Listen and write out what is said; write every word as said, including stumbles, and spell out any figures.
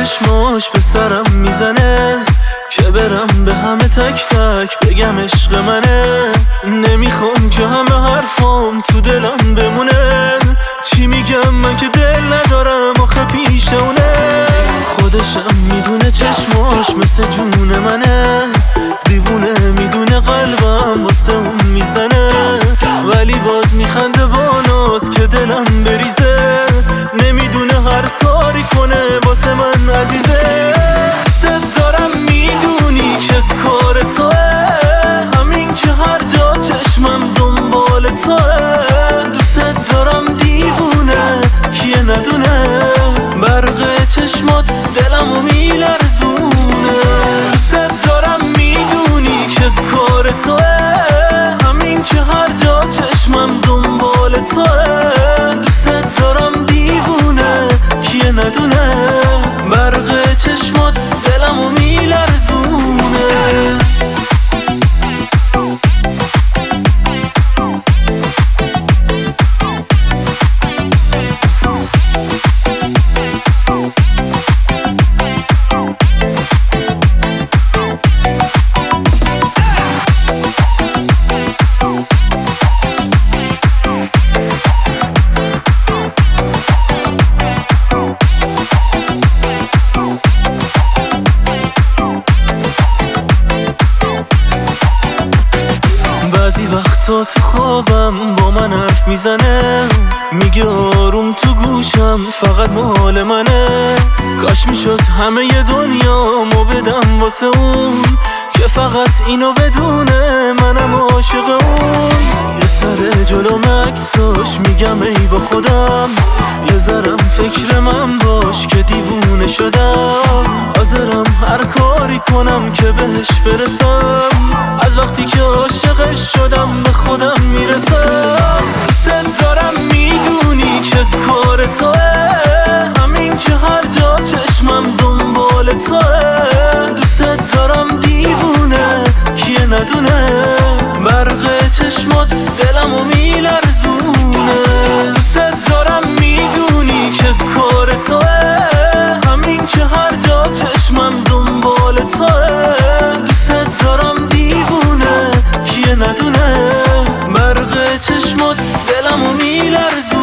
چشماش به سرم میزنه که برم به همه تک تک بگم عشق منه. نمیخوام که همه حرفام تو دلم بمونه. چی میگم من که دل ندارم آخه پیش اونه. خودشم میدونه چشماش مثل جون منه. دیوونه میدونه قلبم واسه اون میزنه. ولی باز میخنده با ناز که دلم بریزه. نمیدونه هر کاری کنه واسه من عزیزه. دوست دارم میدونی که کار توه. همین که هر جا چشمم دنبال توه. دوست دارم دیوونه کیه ندونه. برق چشمات دلمو میلرزونه. دوست دارم میدونی که کار توه. همین که هر جا چشمم دنبال توه. دوست دارم دیوونه کیه ندونه. برق چشمات دلمو میلرزونه. بعضی وقتا تو خوابم با من حرف میزنه. میگه آروم تو گوشم فقط مال منه. کاش میشد همه ی دنیامو بدم واسه اون که فقط اینو بدونه منم عاشق اون. یه سر جلو مکساش میگم ای با خودم. یه ذرم فکر من باش که دیوونه شدم. حاضرم هر کاری کنم که بهش برسم. از وقتی که عاشقش شدم به خودم میرسم. دوست دارم میدونی که کار توه. همین که هر جا چشمم دنبال توه. دوست دارم دیوونه کیه ندونه. برق چشمات دلمو میلرزونه. دوست دارم میدونی که کار توه. همین که هر جا چشمم دنبال توه. دوست دارم دیوونه کیه ندونه. برق چشمات دلمو میلرزونه.